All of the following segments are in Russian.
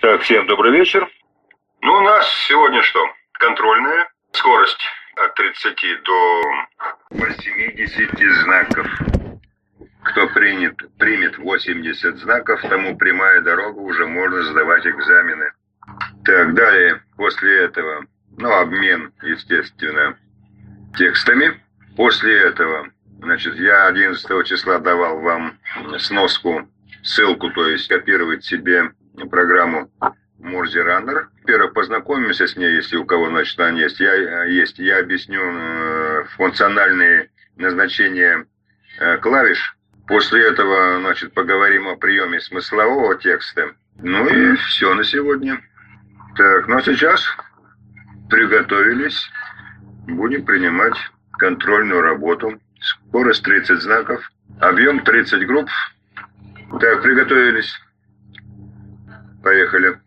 Так, всем добрый вечер. Ну, у нас сегодня что? Контрольная. Скорость от 30 до 80 знаков. Кто примет 80 знаков, тому прямая дорога, уже можно сдавать экзамены. Так, далее, после этого, обмен, естественно, текстами. После этого, значит, я 11 числа давал вам сноску, ссылку, то есть копировать себе программу Morse Runner. Во-первых, познакомимся с ней, если у кого, значит, она есть. Я объясню функциональные назначения клавиш. После этого, значит, поговорим о приеме смыслового текста. Ну и все на сегодня. Так, ну а сейчас приготовились. Будем принимать контрольную работу. Скорость 30 знаков. Объем 30 групп. Так, приготовились. Поехали.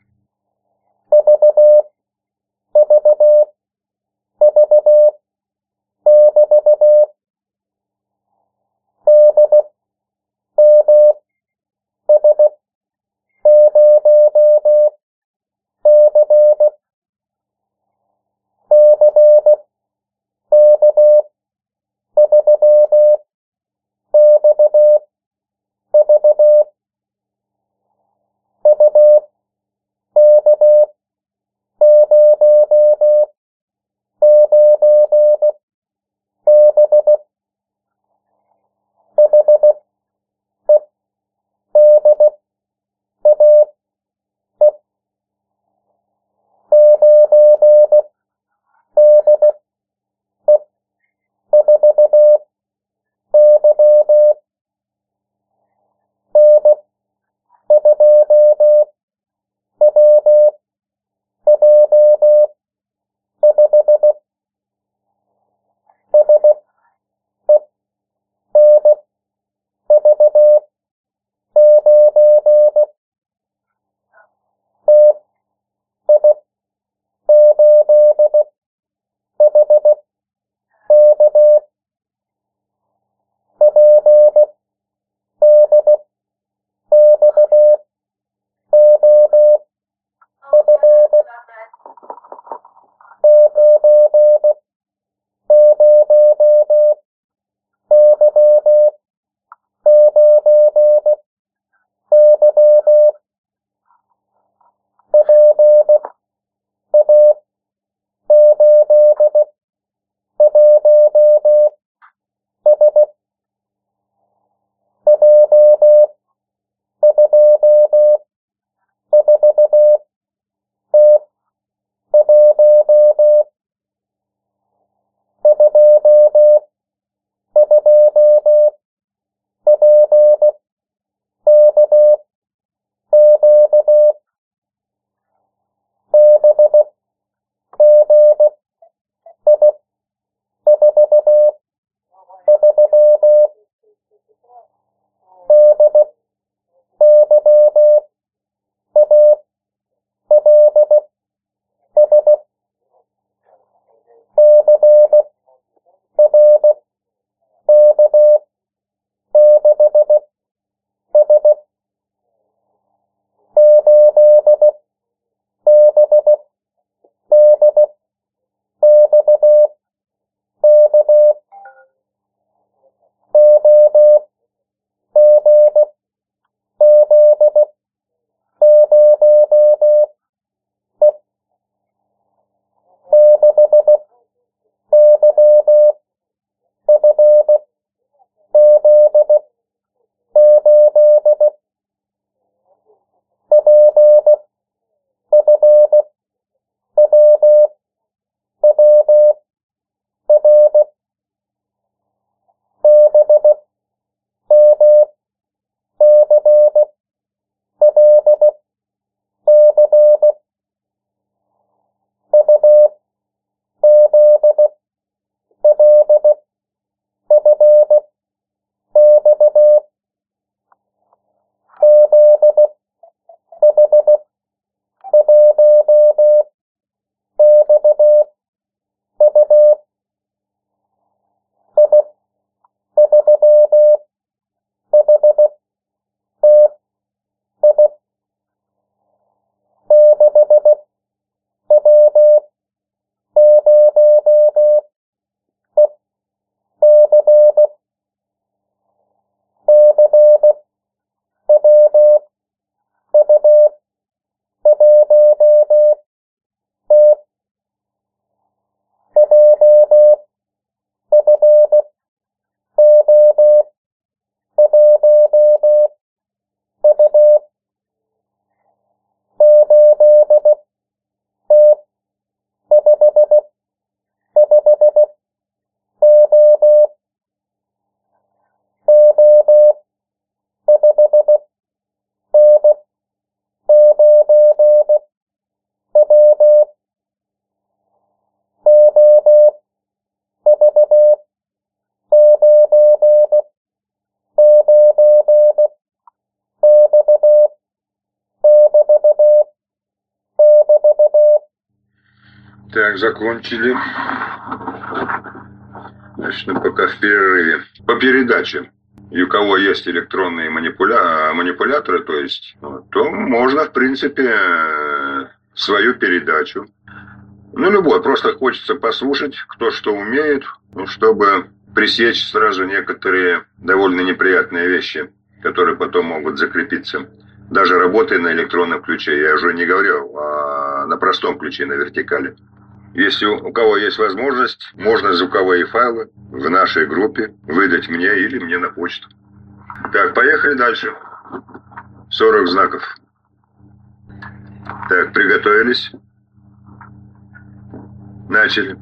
Так, закончили. Значит, ну, пока в перерыве. По передаче. И у кого есть электронные манипуляторы, то есть, то можно, в принципе, свою передачу. Ну, любой. Просто хочется послушать, кто что умеет, ну, чтобы пресечь сразу некоторые довольно неприятные вещи, которые потом могут закрепиться. Даже работая на электронном ключе. Я уже не говорю на простом ключе, на вертикали. Если у кого есть возможность, можно звуковые файлы в нашей группе выдать мне или мне на почту. Так, поехали дальше. 40 знаков. Так, приготовились. Начали.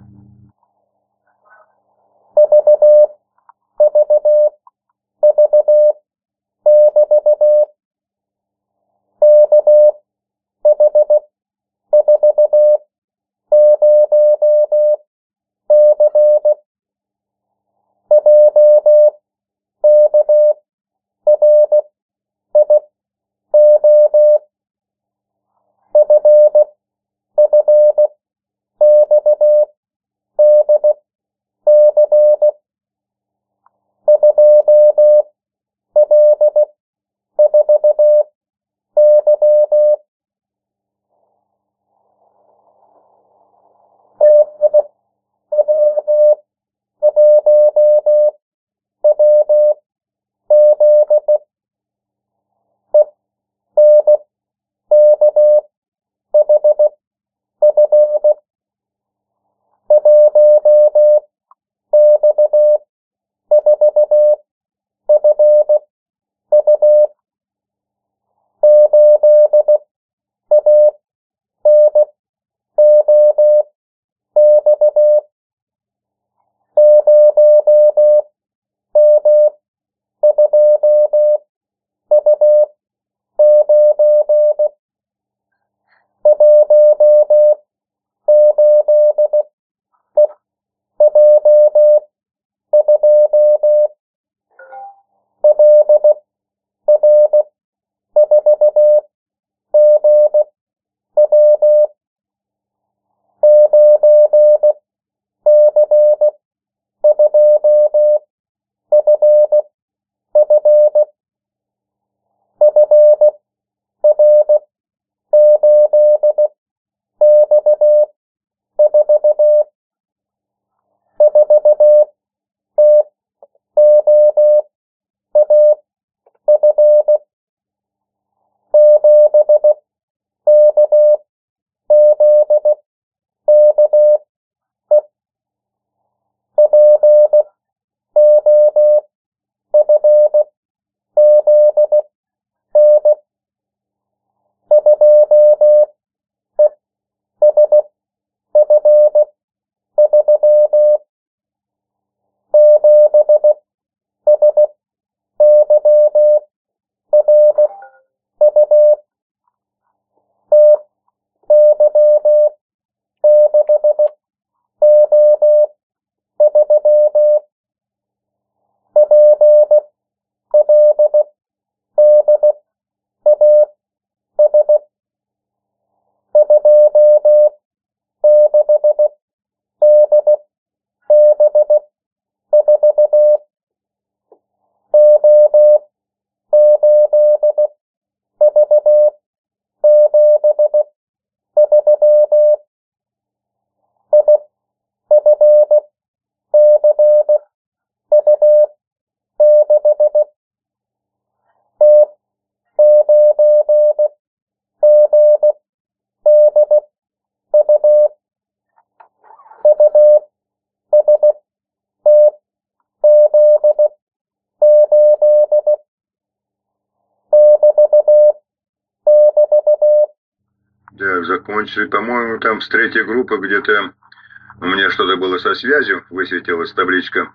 Так, закончили. По-моему, там с третьей группы где-то у меня что-то было со связью, высветилась табличка.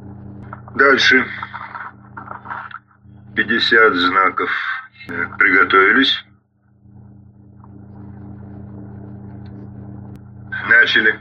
Дальше. 50 знаков. Так, приготовились. Начали.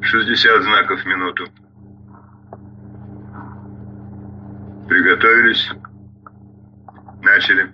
60 знаков в минуту. Приготовились. Начали.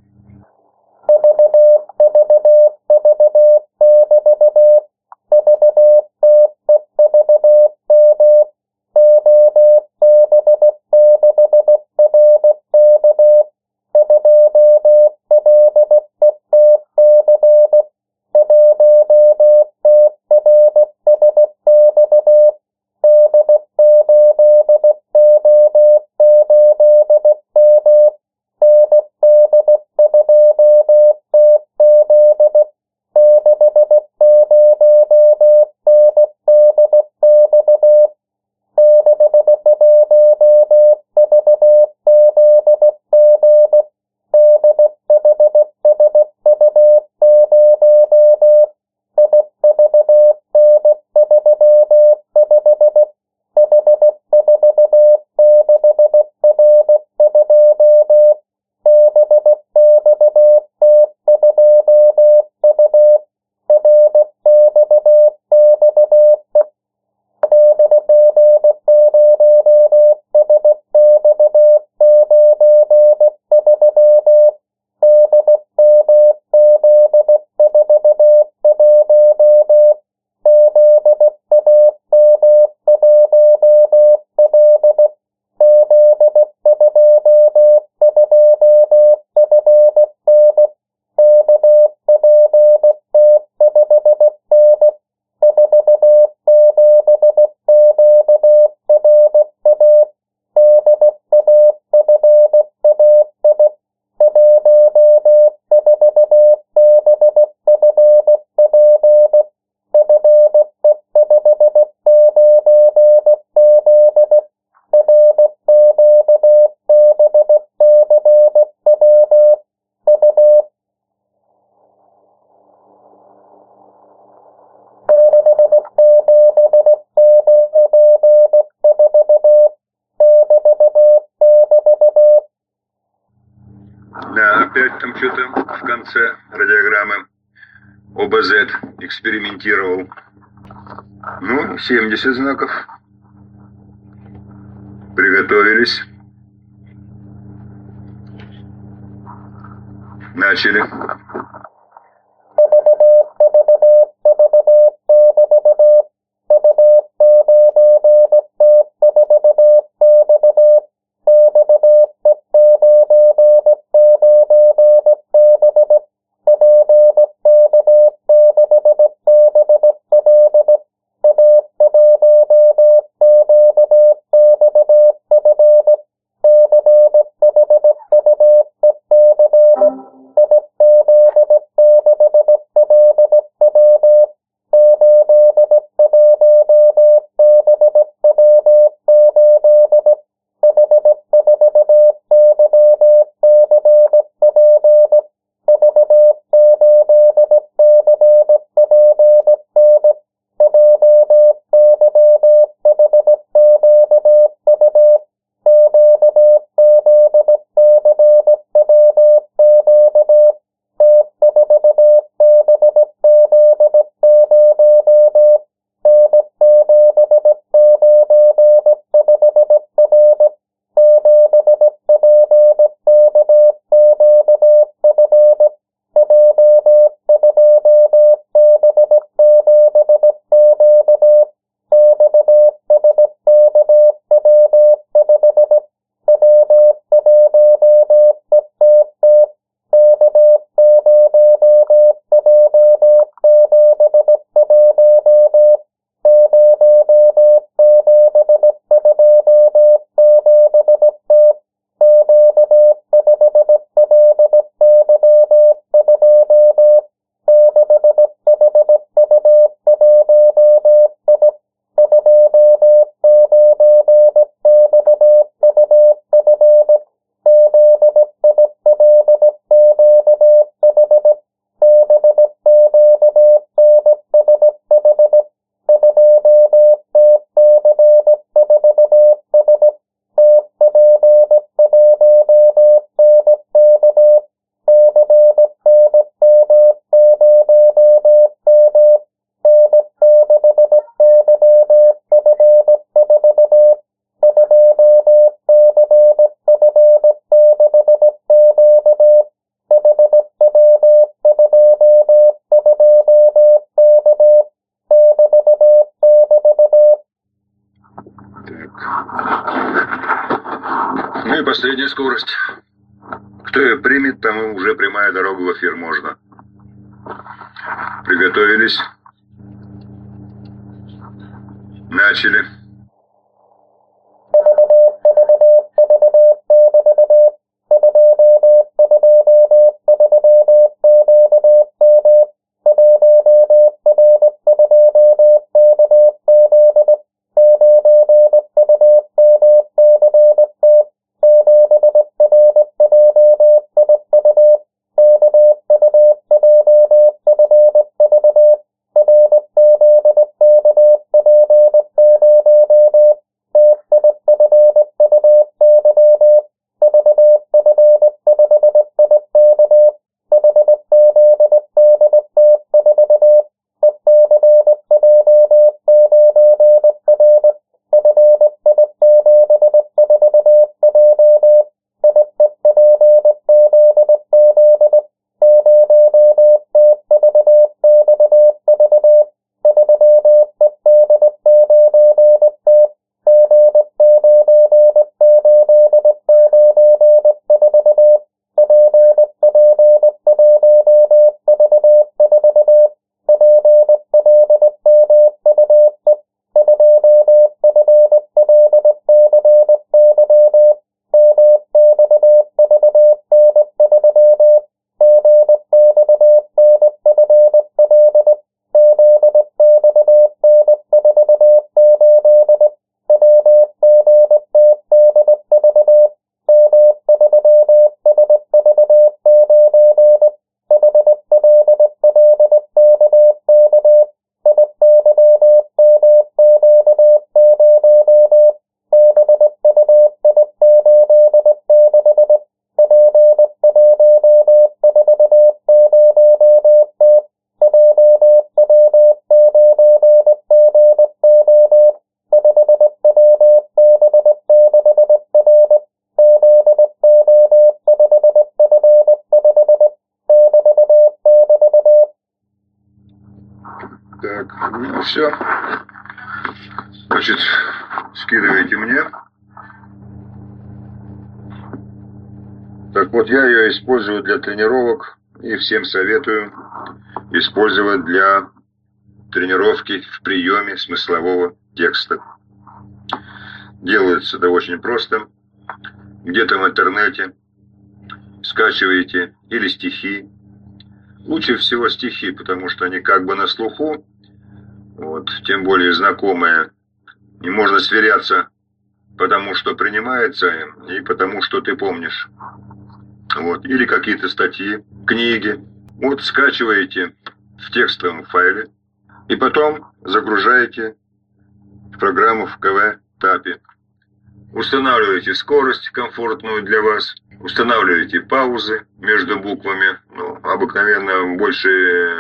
Да, опять там что-то в конце радиограммы ОБЗ экспериментировал. Ну, 70 знаков. Приготовились. Начали. скорость. Кто ее примет, тому уже прямая дорога в эфир можно. Приготовились. Начали. Так, ну все. Значит, скидываете мне. Так вот, я ее использую для тренировок и всем советую использовать для тренировки в приеме смыслового текста. Делается это очень просто. Где-то в интернете скачиваете или стихи. Лучше всего стихи, потому что они как бы на слуху, вот, тем более знакомые, и можно сверяться потому, что принимается, и потому, что ты помнишь. Вот, или какие-то статьи, книги. Вот скачиваете в текстовом файле и потом загружаете в программу в КВ-тапе. Устанавливаете скорость комфортную для вас, устанавливаете паузы между буквами, ну, обыкновенно больше,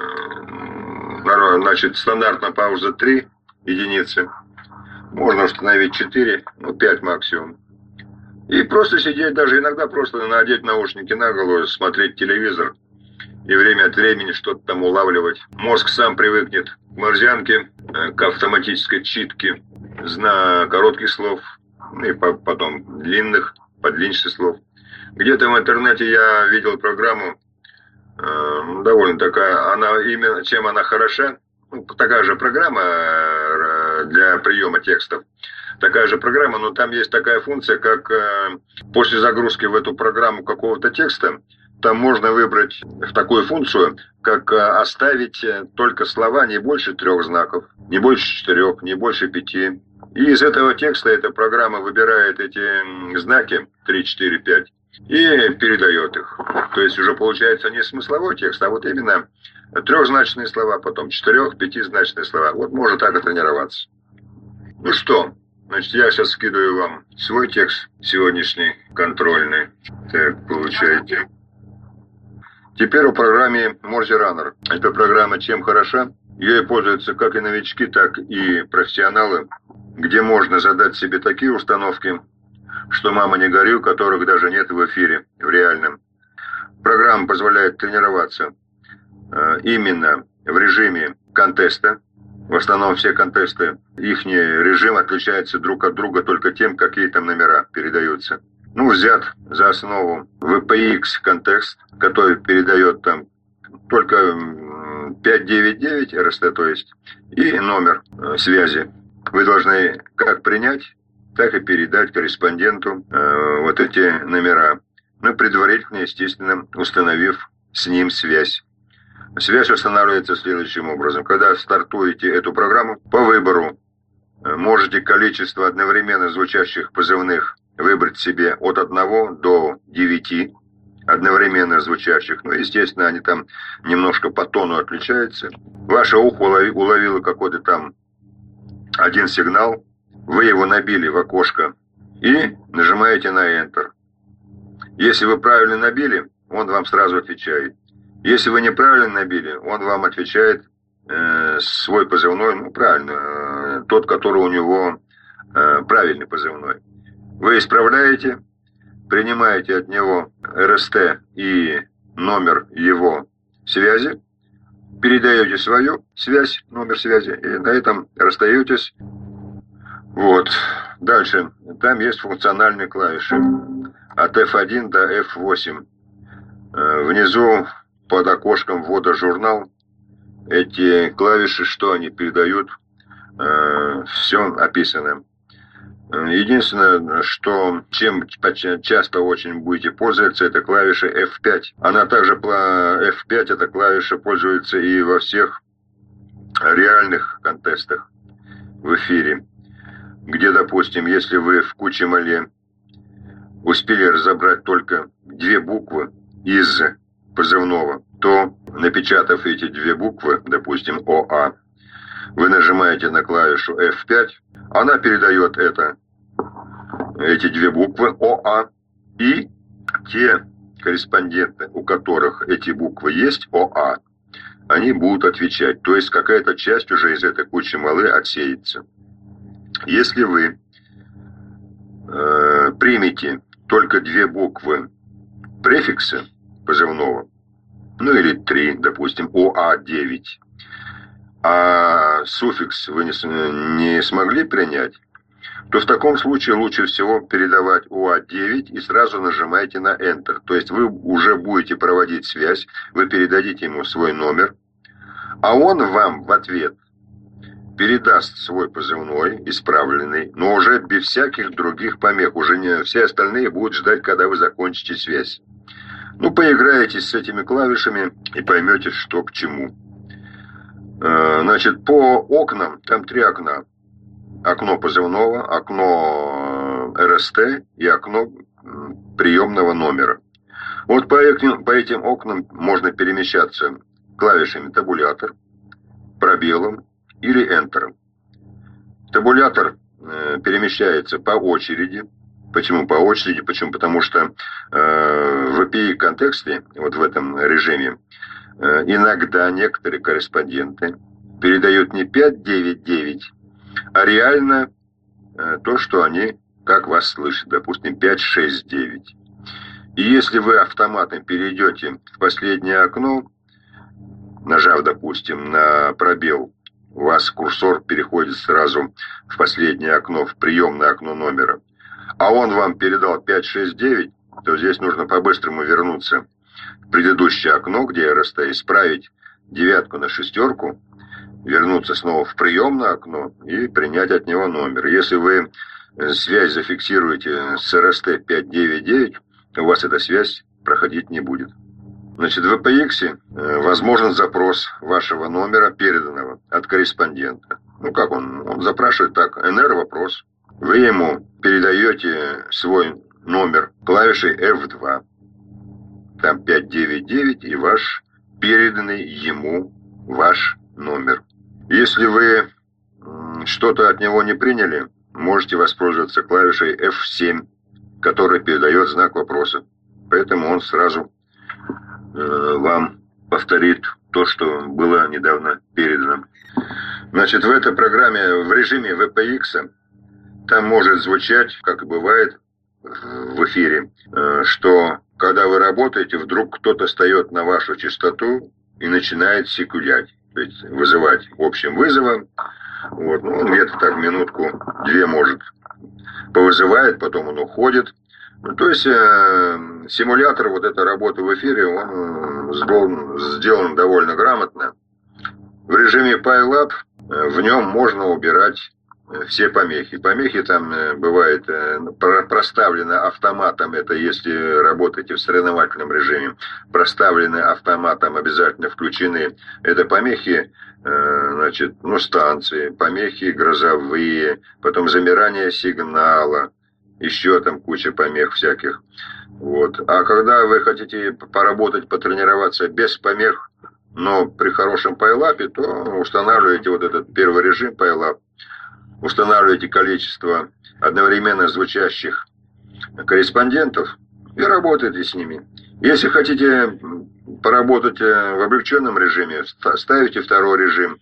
значит, стандартная пауза 3 единицы, можно установить 4, ну, 5 максимум. И просто сидеть, даже иногда просто надеть наушники на голову, смотреть телевизор и время от времени что-то там улавливать. Мозг сам привыкнет к морзянке, к автоматической читке, коротких слов, и потом длинных, подлиннейших слов. Где-то в интернете я видел программу, довольно такая, она именно чем она хороша, ну, такая же программа для приема текстов, такая же программа, но там есть такая функция, как после загрузки в эту программу какого-то текста, там можно выбрать такую функцию, как оставить только слова не больше 3 знаков, не больше 4, не больше 5. И из этого текста эта программа выбирает эти знаки 3, 4, 5 и передает их. То есть уже получается не смысловой текст, а вот именно 3-значные слова, потом 4, 5-значные слова. Вот можно так и тренироваться. Ну что, значит, я сейчас скидываю вам свой текст сегодняшний, контрольный. Так, получаете. Теперь о программе Morse Runner. Эта программа чем хороша? Ею пользуются как и новички, так и профессионалы, где можно задать себе такие установки, что мама не горюй, которых даже нет в эфире, в реальном. Программа позволяет тренироваться именно в режиме контеста. В основном все контесты, их режим отличается друг от друга только тем, какие там номера передаются. ну, взят за основу VPX контекст, который передает там только 599 RST, то есть, и номер связи. Вы должны как принять, так и передать корреспонденту вот эти номера. Ну, предварительно, естественно, установив с ним связь. Связь устанавливается следующим образом. Когда стартуете эту программу, по выбору можете количество одновременно звучащих позывных выбрать себе от 1 до 9 одновременно звучащих. Ну, естественно, они там немножко по тону отличаются. Ваше ухо уловило какой-то там один сигнал. Вы его набили в окошко и нажимаете на Enter. Если вы правильно набили, он вам сразу отвечает. Если вы неправильно набили, он вам отвечает свой позывной, ну, правильно, тот, который у него правильный позывной. Вы исправляете, принимаете от него РСТ и номер его связи, передаете свою связь, номер связи, и на этом расстаетесь. Вот. Дальше. Там есть функциональные клавиши. От F1 до F8. Внизу под окошком ввода журнал. Эти клавиши, что они передают, все описано. Единственное, что чем часто очень будете пользоваться, это клавиша F5. Она также, F5, эта клавиша пользуется и во всех реальных контестах в эфире, где, допустим, если вы в Кучемале успели разобрать только 2 буквы из позывного, то, напечатав эти 2 буквы, допустим, ОА, вы нажимаете на клавишу F5, она передает эти 2 буквы ОА, и те корреспонденты, у которых эти буквы есть, ОА, они будут отвечать. То есть какая-то часть уже из этой Кучемалы отсеется. Если вы примете только 2 буквы префикса позывного, ну или 3, допустим, ОА9, а суффикс вы не смогли принять, то в таком случае лучше всего передавать ОА9 и сразу нажимаете на Enter. То есть вы уже будете проводить связь, вы передадите ему свой номер, а он вам в ответ передаст свой позывной, исправленный, но уже без всяких других помех. Уже не все остальные будут ждать, когда вы закончите связь. Ну, поиграетесь с этими клавишами и поймете, что к чему. Значит, по окнам, там 3 окна. Окно позывного, окно РСТ и окно приемного номера. Вот по этим окнам можно перемещаться клавишами табулятор, пробелом или Enter. Табулятор перемещается по очереди. Почему по очереди? Почему? Потому что в API контексте, вот в этом режиме, иногда некоторые корреспонденты передают не 599, а реально то, что они, как вас слышат, допустим, 569. И если вы автоматом перейдете в последнее окно, нажав, допустим, на пробел, у вас курсор переходит сразу в последнее окно, в приемное окно номера, а он вам передал 569, то здесь нужно по-быстрому вернуться в предыдущее окно, где РСТ, исправить 9 на 6, вернуться снова в приемное окно и принять от него номер. Если вы связь зафиксируете с РСТ 599, у вас эта связь проходить не будет. Значит, в VPX возможен запрос вашего номера, переданного от корреспондента. Ну, как он запрашивает так, НР-вопрос. Вы ему передаете свой номер клавишей F2. Там 599 и ваш переданный ему ваш номер. Если вы что-то от него не приняли, можете воспользоваться клавишей F7, которая передает знак вопроса. Поэтому он сразу вам повторит то, что было недавно передано. Значит, в этой программе, в режиме VPX, там может звучать, как и бывает в эфире, что когда вы работаете, вдруг кто-то встает на вашу частоту и начинает секулять, то есть вызывать общим вызовом. Вот, ну, он где-то так минутку-две может повызывает, потом он уходит. Ну, то есть симулятор вот этой работы в эфире, он сделан довольно грамотно. В режиме PyLab в нем можно убирать все помехи. Помехи там бывает проставлены автоматом, это если работаете в соревновательном режиме, проставлены автоматом, обязательно включены. Это помехи, значит, ну, станции, помехи грозовые, потом замирание сигнала, еще там куча помех всяких. Вот. А когда вы хотите поработать, потренироваться без помех, но при хорошем PyLab, то устанавливаете вот этот первый режим PyLab, устанавливаете количество одновременно звучащих корреспондентов и работаете с ними. Если хотите поработать в облегченном режиме, ставите второй режим,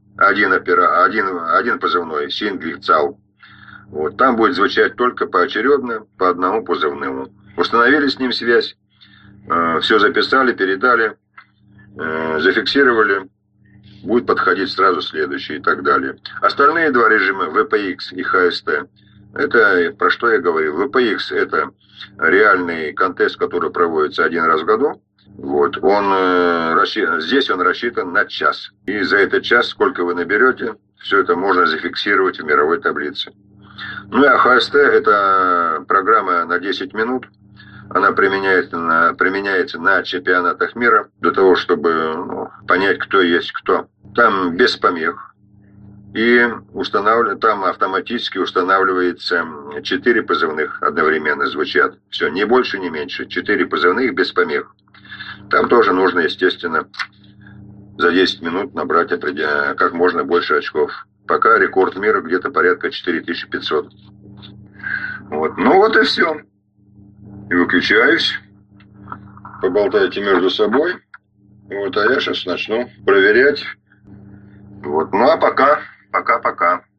один позывной, сингл-цал. Вот, там будет звучать только поочередно, по одному позывному. Установили с ним связь, все записали, передали, зафиксировали, будет подходить сразу следующий и так далее. Остальные два режима, VPX и HST, это про что я говорил. VPX это реальный контест, который проводится один раз в году. Вот, здесь он рассчитан на час. И за этот час, сколько вы наберете, все это можно зафиксировать в мировой таблице. Ну и HST это программа на 10 минут. Она применяется на чемпионатах мира для того, чтобы понять, кто есть кто. Там без помех. И там автоматически устанавливается 4 позывных одновременно звучат. Все, ни больше, ни меньше. 4 позывных без помех. Там тоже нужно, естественно, за 10 минут набрать как можно больше очков. Пока рекорд мира где-то порядка 4500. Вот. Ну вот и все. И выключаюсь. Поболтайте между собой. Вот, а я сейчас начну проверять. Вот. Ну а пока.